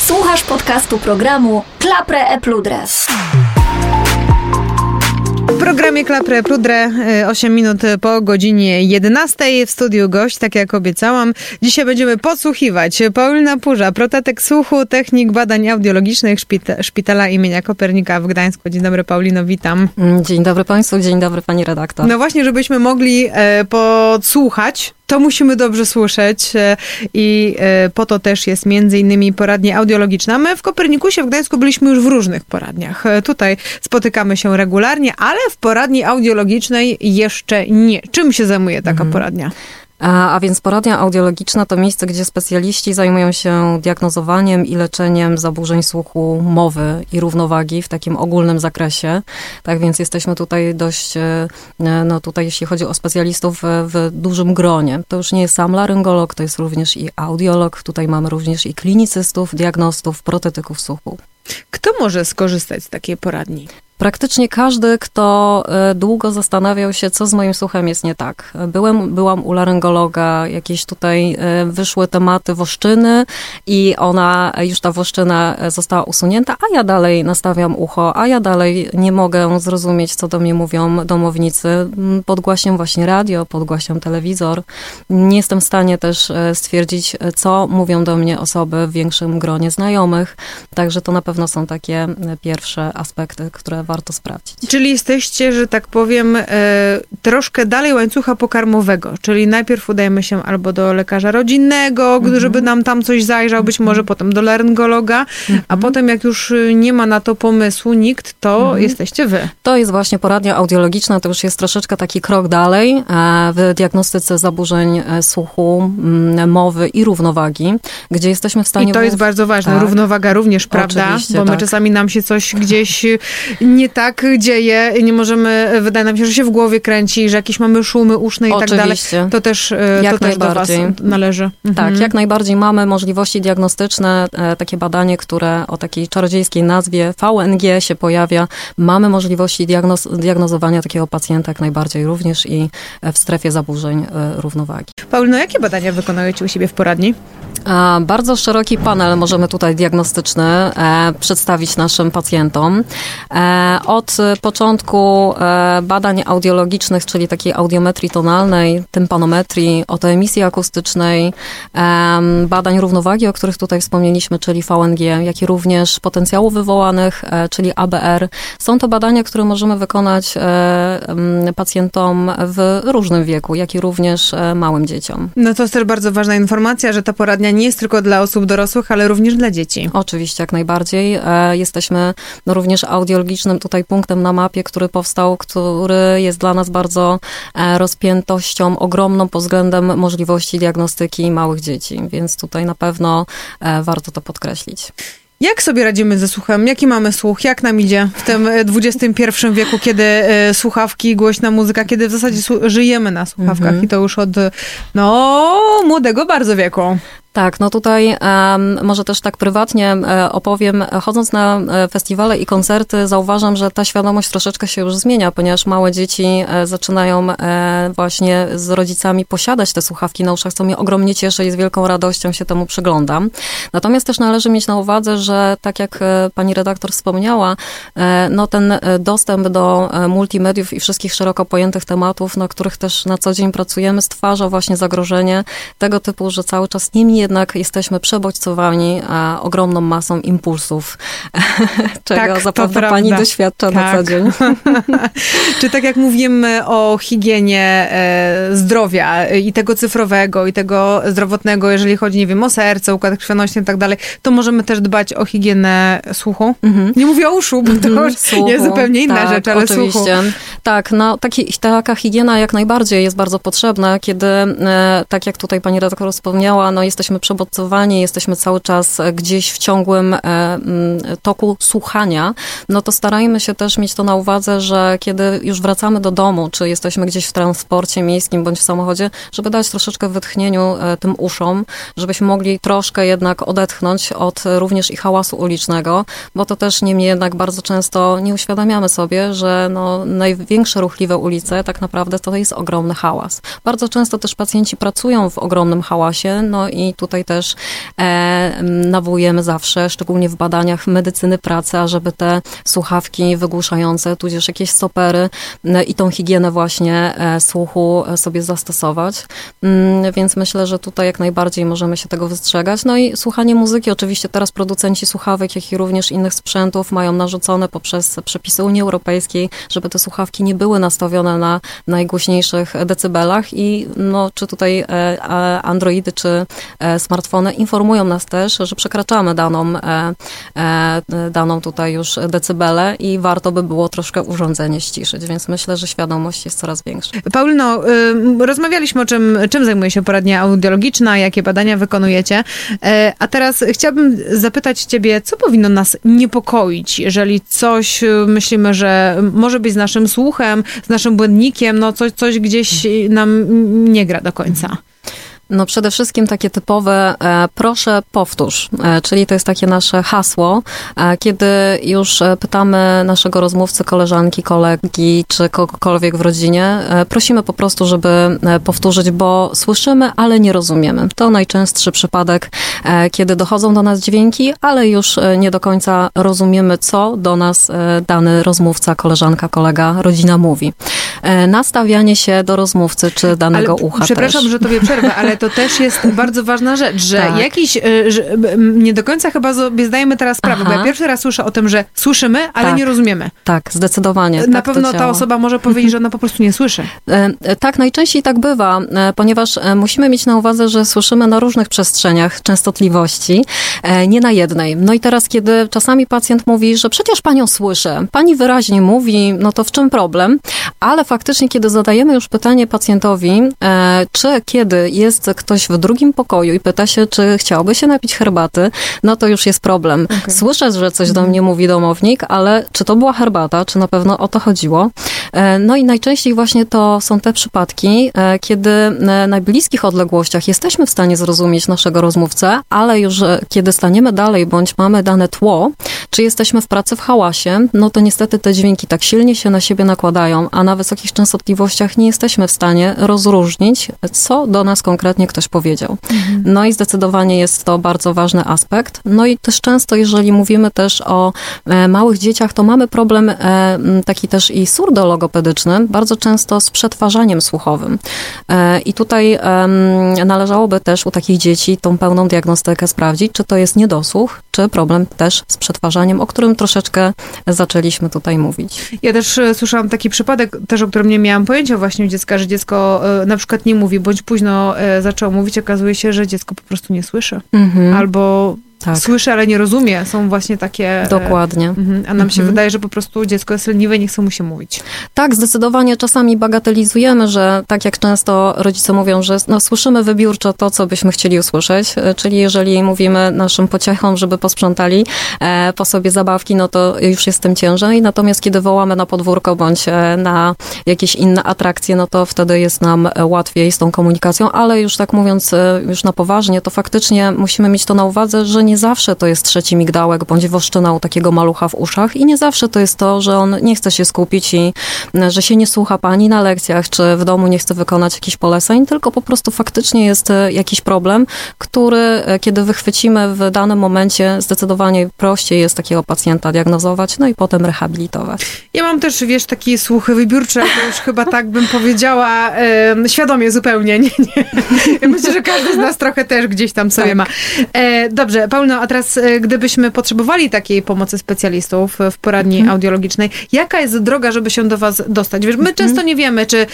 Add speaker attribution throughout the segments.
Speaker 1: Słuchasz podcastu programu Klapre e Pludre.
Speaker 2: W programie Klapre Pludre 8 minut po godzinie 11. W studiu gość, tak jak obiecałam. Dzisiaj będziemy podsłuchiwać Paulina Purza, protetyk słuchu, technik badań audiologicznych Szpitala imienia Kopernika w Gdańsku. Dzień dobry, Paulino, witam.
Speaker 3: Dzień dobry Państwu, dzień dobry Pani redaktor.
Speaker 2: No właśnie, żebyśmy mogli podsłuchać, to musimy dobrze słyszeć i po to też jest między innymi poradnia audiologiczna. My w Kopernikusie w Gdańsku byliśmy już w różnych poradniach. Tutaj spotykamy się regularnie, ale w poradni audiologicznej jeszcze nie. Czym się zajmuje taka poradnia?
Speaker 3: A więc poradnia audiologiczna to miejsce, gdzie specjaliści zajmują się diagnozowaniem i leczeniem zaburzeń słuchu, mowy i równowagi w takim ogólnym zakresie. Tak więc jesteśmy tutaj dość, tutaj jeśli chodzi o specjalistów w dużym gronie. To już nie jest sam laryngolog, to jest również i audiolog. Tutaj mamy również i klinicystów, diagnostów, protetyków słuchu.
Speaker 2: Kto może skorzystać z takiej poradni?
Speaker 3: Praktycznie każdy, kto długo zastanawiał się, co z moim słuchem jest nie tak. Byłam u laryngologa, jakieś tutaj wyszły tematy woszczyny i ta woszczyna została usunięta, a ja dalej nastawiam ucho, a ja dalej nie mogę zrozumieć, co do mnie mówią domownicy. Podgłaśniam właśnie radio, podgłaśniam telewizor. Nie jestem w stanie też stwierdzić, co mówią do mnie osoby w większym gronie znajomych. Także to na pewno są takie pierwsze aspekty, które warto sprawdzić.
Speaker 2: Czyli jesteście, że tak powiem, troszkę dalej łańcucha pokarmowego, czyli najpierw udajemy się albo do lekarza rodzinnego, żeby nam tam coś zajrzał, być może potem do laryngologa, a potem jak już nie ma na to pomysłu nikt, to jesteście wy.
Speaker 3: To jest właśnie poradnia audiologiczna, to już jest troszeczkę taki krok dalej w diagnostyce zaburzeń słuchu, mowy i równowagi, gdzie jesteśmy w stanie...
Speaker 2: I to jest bardzo ważne, tak. Równowaga również, prawda? Bo my czasami nam się coś gdzieś nie tak dzieje i nie możemy, wydaje nam się, że się w głowie kręci, że jakieś mamy szumy uszne i tak dalej. To też do was należy.
Speaker 3: Tak, jak najbardziej mamy możliwości diagnostyczne, takie badanie, które o takiej czarodziejskiej nazwie VNG się pojawia. Mamy możliwości diagnozowania takiego pacjenta jak najbardziej również i w strefie zaburzeń równowagi.
Speaker 2: Paulino, jakie badania wykonujecie u siebie w poradni?
Speaker 3: Bardzo szeroki panel możemy tutaj diagnostyczny przedstawić naszym pacjentom. Od początku badań audiologicznych, czyli takiej audiometrii tonalnej, tympanometrii, otoemisji akustycznej, badań równowagi, o których tutaj wspomnieliśmy, czyli VNG, jak i również potencjałów wywołanych, czyli ABR. Są to badania, które możemy wykonać pacjentom w różnym wieku, jak i również małym dzieciom.
Speaker 2: No to jest też bardzo ważna informacja, że ta poradnia nie jest tylko dla osób dorosłych, ale również dla dzieci.
Speaker 3: Oczywiście, jak najbardziej. Jesteśmy również audiologicznym tutaj punktem na mapie, który powstał, który jest dla nas bardzo rozpiętością ogromną pod względem możliwości diagnostyki małych dzieci, więc tutaj na pewno warto to podkreślić.
Speaker 2: Jak sobie radzimy ze słuchem? Jaki mamy słuch? Jak nam idzie w tym XXI wieku, kiedy słuchawki, głośna muzyka, kiedy w zasadzie żyjemy na słuchawkach i to już od młodego bardzo wieku?
Speaker 3: Tak, no tutaj może też tak prywatnie opowiem. Chodząc na festiwale i koncerty, zauważam, że ta świadomość troszeczkę się już zmienia, ponieważ małe dzieci zaczynają właśnie z rodzicami posiadać te słuchawki na uszach, co mnie ogromnie cieszy i z wielką radością się temu przyglądam. Natomiast też należy mieć na uwadze, że tak jak pani redaktor wspomniała, no ten dostęp do multimediów i wszystkich szeroko pojętych tematów, na których też na co dzień pracujemy, stwarza właśnie zagrożenie tego typu, że cały czas niemniej jednak jesteśmy przebodźcowani ogromną masą impulsów, czego zapewne pani doświadcza na co dzień.
Speaker 2: Czy tak jak mówimy o higienie zdrowia i tego cyfrowego, i tego zdrowotnego, jeżeli chodzi, nie wiem, o serce, układ krwionośny i tak dalej, to możemy też dbać o higienę słuchu? Nie mówię o uszu, bo to już jest zupełnie inna rzecz, ale
Speaker 3: oczywiście.
Speaker 2: Słuchu.
Speaker 3: Tak, no taka higiena jak najbardziej jest bardzo potrzebna, kiedy, tak jak tutaj pani redaktor wspomniała, no jesteśmy przebodźcowani, jesteśmy cały czas gdzieś w ciągłym toku słuchania, no to starajmy się też mieć to na uwadze, że kiedy już wracamy do domu, czy jesteśmy gdzieś w transporcie miejskim bądź w samochodzie, żeby dać troszeczkę wytchnieniu tym uszom, żebyśmy mogli troszkę jednak odetchnąć od również i hałasu ulicznego, bo to też niemniej jednak bardzo często nie uświadamiamy sobie, że no, największe ruchliwe ulice tak naprawdę to jest ogromny hałas. Bardzo często też pacjenci pracują w ogromnym hałasie, no i tutaj tutaj też nawołujemy zawsze, szczególnie w badaniach medycyny pracy, ażeby te słuchawki wygłuszające, tudzież jakieś stopery i tą higienę właśnie słuchu sobie zastosować. Więc myślę, że tutaj jak najbardziej możemy się tego wystrzegać. No i słuchanie muzyki, oczywiście teraz producenci słuchawek, jak i również innych sprzętów mają narzucone poprzez przepisy Unii Europejskiej, żeby te słuchawki nie były nastawione na najgłośniejszych decybelach i no, czy tutaj Androidy, czy smartfony informują nas też, że przekraczamy daną tutaj już decybelę i warto by było troszkę urządzenie ściszyć, więc myślę, że świadomość jest coraz większa.
Speaker 2: Paulino, rozmawialiśmy o czym zajmuje się poradnia audiologiczna, jakie badania wykonujecie, a teraz chciałabym zapytać ciebie, co powinno nas niepokoić, jeżeli coś myślimy, że może być z naszym słuchem, z naszym błędnikiem, no coś gdzieś nam nie gra do końca.
Speaker 3: No przede wszystkim takie typowe proszę powtórz, czyli to jest takie nasze hasło, kiedy już pytamy naszego rozmówcy, koleżanki, kolegi, czy kogokolwiek w rodzinie, prosimy po prostu, żeby powtórzyć, bo słyszymy, ale nie rozumiemy. To najczęstszy przypadek, kiedy dochodzą do nas dźwięki, ale już nie do końca rozumiemy, co do nas dany rozmówca, koleżanka, kolega, rodzina mówi. Nastawianie się do rozmówcy, czy danego ucha
Speaker 2: przepraszam,
Speaker 3: też.
Speaker 2: że tobie przerwę, ale to też jest bardzo ważna rzecz, że jakiś, nie do końca chyba sobie zdajemy teraz sprawę, bo ja pierwszy raz słyszę o tym, że słyszymy, ale nie rozumiemy.
Speaker 3: Tak, zdecydowanie.
Speaker 2: Na pewno ta osoba może powiedzieć, że ona po prostu nie słyszy.
Speaker 3: Tak, najczęściej tak bywa, ponieważ musimy mieć na uwadze, że słyszymy na różnych przestrzeniach częstotliwości, nie na jednej. No i teraz, kiedy czasami pacjent mówi, że przecież panią słyszę, pani wyraźnie mówi, no to w czym problem? Ale faktycznie, kiedy zadajemy już pytanie pacjentowi, czy kiedy jest ktoś w drugim pokoju i pyta się, czy chciałby się napić herbaty, no to już jest problem. Okay. Słyszę, że coś do mnie mówi domownik, ale czy to była herbata, czy na pewno o to chodziło? No i najczęściej właśnie to są te przypadki, kiedy na bliskich odległościach jesteśmy w stanie zrozumieć naszego rozmówcę, ale już kiedy staniemy dalej, bądź mamy dane tło, czy jesteśmy w pracy w hałasie, no to niestety te dźwięki tak silnie się na siebie nakładają, a na wysokich częstotliwościach nie jesteśmy w stanie rozróżnić, co do nas konkretnie ktoś powiedział. No i zdecydowanie jest to bardzo ważny aspekt. No i też często, jeżeli mówimy też o małych dzieciach, to mamy problem taki też i surdologopedyczny, bardzo często z przetwarzaniem słuchowym. I tutaj należałoby też u takich dzieci tą pełną diagnostykę sprawdzić, czy to jest niedosłuch, czy problem też z przetwarzaniem, o którym troszeczkę zaczęliśmy tutaj mówić.
Speaker 2: Ja też słyszałam taki przypadek, też o którym nie miałam pojęcia właśnie u dziecka, że dziecko na przykład nie mówi, bądź późno zaczęło mówić, okazuje się, że dziecko po prostu nie słyszy. Albo słyszy, ale nie rozumie. Są właśnie takie...
Speaker 3: Dokładnie.
Speaker 2: A nam się wydaje, że po prostu dziecko jest leniwe i nie chce mu się mówić.
Speaker 3: Tak, zdecydowanie czasami bagatelizujemy, że tak jak często rodzice mówią, że no, słyszymy wybiórczo to, co byśmy chcieli usłyszeć, czyli jeżeli mówimy naszym pociechom, żeby posprzątali po sobie zabawki, no to już jest tym ciężej. Natomiast kiedy wołamy na podwórko bądź na jakieś inne atrakcje, no to wtedy jest nam łatwiej z tą komunikacją, ale już tak mówiąc już na poważnie, to faktycznie musimy mieć to na uwadze, że nie zawsze to jest trzeci migdałek bądź woszczyna u takiego malucha w uszach i nie zawsze to jest to, że on nie chce się skupić i że się nie słucha pani na lekcjach, czy w domu nie chce wykonać jakichś poleceń, tylko po prostu faktycznie jest jakiś problem, który kiedy wychwycimy w danym momencie, zdecydowanie prościej jest takiego pacjenta diagnozować, no i potem rehabilitować.
Speaker 2: Ja mam też, wiesz, taki słuch wybiórczy, jak już chyba tak bym powiedziała, świadomie zupełnie. Nie. Myślę, że każdy z nas trochę też gdzieś tam sobie ma. Dobrze, Paulino, a teraz gdybyśmy potrzebowali takiej pomocy specjalistów w poradni audiologicznej, jaka jest droga, żeby się do was dostać? Wiesz, my często nie wiemy, czy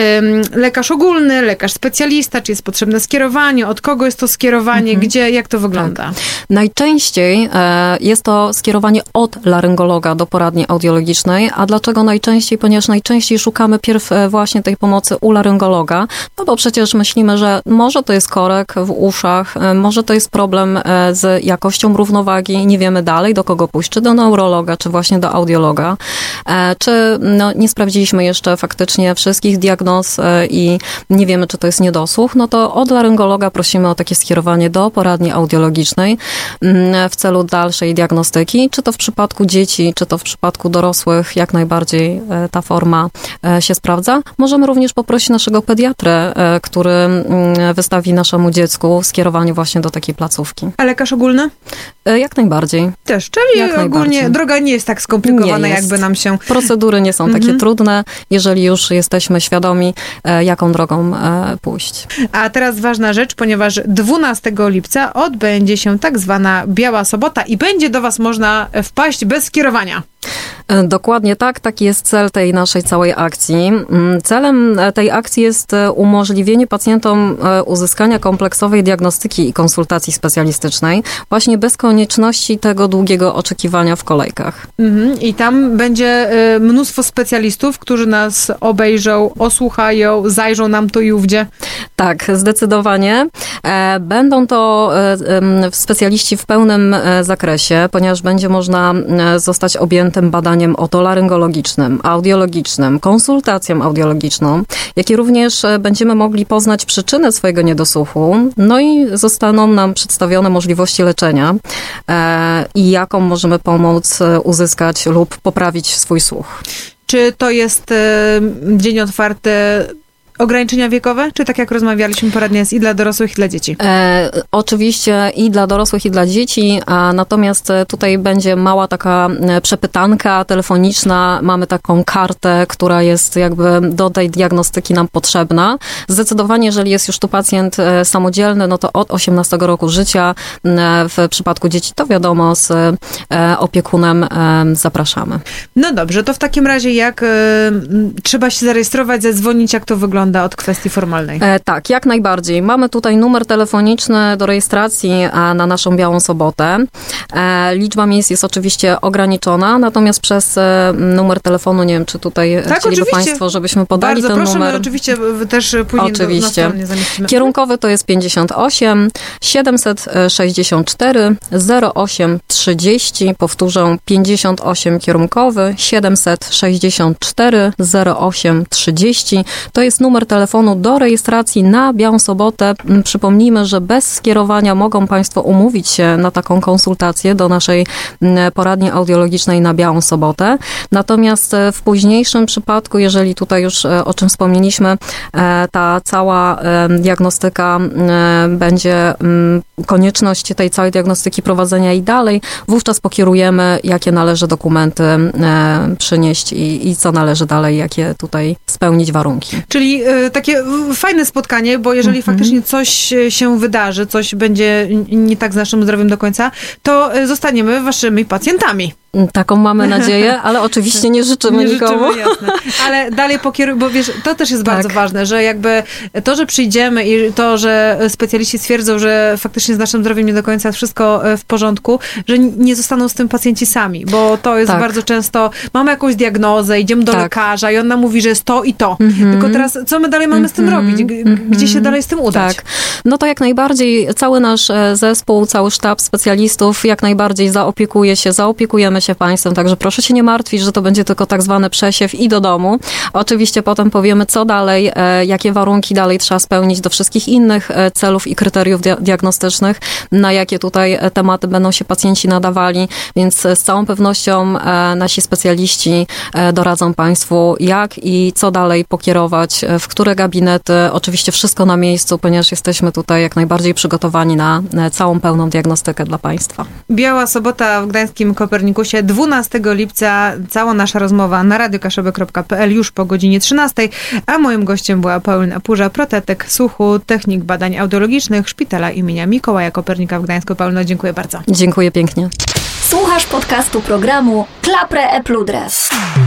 Speaker 2: lekarz ogólny, lekarz specjalista, czy jest potrzebne skierowanie, od kogo jest to skierowanie, gdzie, jak to wygląda?
Speaker 3: Tak. Najczęściej jest to skierowanie od laryngologa do poradni audiologicznej, a dlaczego najczęściej? Ponieważ najczęściej szukamy pierw właśnie tej pomocy u laryngologa, no bo przecież myślimy, że może to jest korek w uszach, może to jest problem z jakością równowagi, nie wiemy dalej, do kogo pójść, czy do neurologa, czy właśnie do audiologa, czy nie sprawdziliśmy jeszcze faktycznie wszystkich diagnoz i nie wiemy, czy to jest niedosłuch, no to od laryngologa prosimy o takie skierowanie do poradni audiologicznej w celu dalszej diagnostyki, czy to w przypadku dzieci, czy to w przypadku dorosłych, jak najbardziej ta forma się sprawdza. Możemy również poprosić naszego pediatrę, który wystawi naszemu dziecku skierowanie właśnie do takiej placówki.
Speaker 2: A lekarz ogólny?
Speaker 3: Jak najbardziej.
Speaker 2: Też, czyli ogólnie droga nie jest tak skomplikowana, jakby nam się...
Speaker 3: Procedury nie są takie trudne, jeżeli już jesteśmy świadomi, jaką drogą pójść.
Speaker 2: A teraz ważna rzecz, ponieważ 12 lipca odbędzie się tak zwana Biała Sobota i będzie do was można wpaść bez skierowania.
Speaker 3: Dokładnie tak, taki jest cel tej naszej całej akcji. Celem tej akcji jest umożliwienie pacjentom uzyskania kompleksowej diagnostyki i konsultacji specjalistycznej, właśnie bez konieczności tego długiego oczekiwania w kolejkach.
Speaker 2: I tam będzie mnóstwo specjalistów, którzy nas obejrzą, osłuchają, zajrzą nam tu i ówdzie.
Speaker 3: Tak, zdecydowanie. Będą to specjaliści w pełnym zakresie, ponieważ będzie można zostać objętym badaniem otolaryngologicznym, audiologicznym, konsultacją audiologiczną, jak i również będziemy mogli poznać przyczynę swojego niedosłuchu, no i zostaną nam przedstawione możliwości leczenia i jaką możemy pomóc uzyskać lub poprawić swój słuch.
Speaker 2: Czy to jest dzień otwarty ograniczenia wiekowe? Czy tak jak rozmawialiśmy poradnia jest i dla dorosłych, i dla dzieci?
Speaker 3: Oczywiście i dla dorosłych, i dla dzieci, natomiast tutaj będzie mała taka przepytanka telefoniczna. Mamy taką kartę, która jest jakby do tej diagnostyki nam potrzebna. Zdecydowanie, jeżeli jest już tu pacjent samodzielny, no to od 18 roku życia. W przypadku dzieci to wiadomo, z opiekunem zapraszamy.
Speaker 2: No dobrze, to w takim razie jak trzeba się zarejestrować, zadzwonić, jak to wygląda od kwestii formalnej?
Speaker 3: Tak, jak najbardziej. Mamy tutaj numer telefoniczny do rejestracji na naszą Białą Sobotę. Liczba miejsc jest oczywiście ograniczona, natomiast przez numer telefonu, nie wiem, czy tutaj chcieliby Państwo, żebyśmy podali
Speaker 2: bardzo
Speaker 3: ten
Speaker 2: proszę,
Speaker 3: numer.
Speaker 2: Oczywiście też później na stronie zamieścimy.
Speaker 3: Kierunkowy to jest 58 764 08 30. Powtórzę, 58 kierunkowy 764 08 30. To jest numer telefonu do rejestracji na Białą Sobotę. Przypomnijmy, że bez skierowania mogą Państwo umówić się na taką konsultację do naszej poradni audiologicznej na Białą Sobotę. Natomiast w późniejszym przypadku, jeżeli tutaj już o czym wspomnieliśmy, ta cała diagnostyka będzie konieczność tej całej diagnostyki prowadzenia i dalej, wówczas pokierujemy, jakie należy dokumenty przynieść i co należy dalej, jakie tutaj spełnić warunki.
Speaker 2: Czyli takie fajne spotkanie, bo jeżeli faktycznie coś się wydarzy, coś będzie nie tak z naszym zdrowiem do końca, to zostaniemy waszymi pacjentami.
Speaker 3: Taką mamy nadzieję, ale oczywiście nie życzymy nikomu.
Speaker 2: Jasne. Ale dalej pokieruj, bo wiesz, to też jest bardzo ważne, że jakby to, że przyjdziemy i to, że specjaliści stwierdzą, że faktycznie z naszym zdrowiem nie do końca wszystko w porządku, że nie zostaną z tym pacjenci sami, bo to jest bardzo często, mamy jakąś diagnozę, idziemy do lekarza i on nam mówi, że jest to i to. Tylko teraz, co my dalej mamy z tym robić? Gdzie się dalej z tym udać?
Speaker 3: Tak. No to jak najbardziej cały nasz zespół, cały sztab specjalistów jak najbardziej zaopiekujemy się Państwem, także proszę się nie martwić, że to będzie tylko tak zwany przesiew i do domu. Oczywiście potem powiemy, co dalej, jakie warunki dalej trzeba spełnić do wszystkich innych celów i kryteriów diagnostycznych, na jakie tutaj tematy będą się pacjenci nadawali, więc z całą pewnością nasi specjaliści doradzą Państwu, jak i co dalej pokierować, w które gabinety, oczywiście wszystko na miejscu, ponieważ jesteśmy tutaj jak najbardziej przygotowani na całą pełną diagnostykę dla Państwa.
Speaker 2: Biała Sobota w Gdańskim Kopernikusie, 12 lipca, cała nasza rozmowa na radiokaszowe.pl już po godzinie 13, a moim gościem była Paulina Purza, protetyk słuchu, technik badań audiologicznych Szpitala imienia Mikołaja Kopernika w Gdańsku. Paulino, dziękuję bardzo.
Speaker 3: Dziękuję pięknie.
Speaker 1: Słuchasz podcastu programu Klapre Epludres.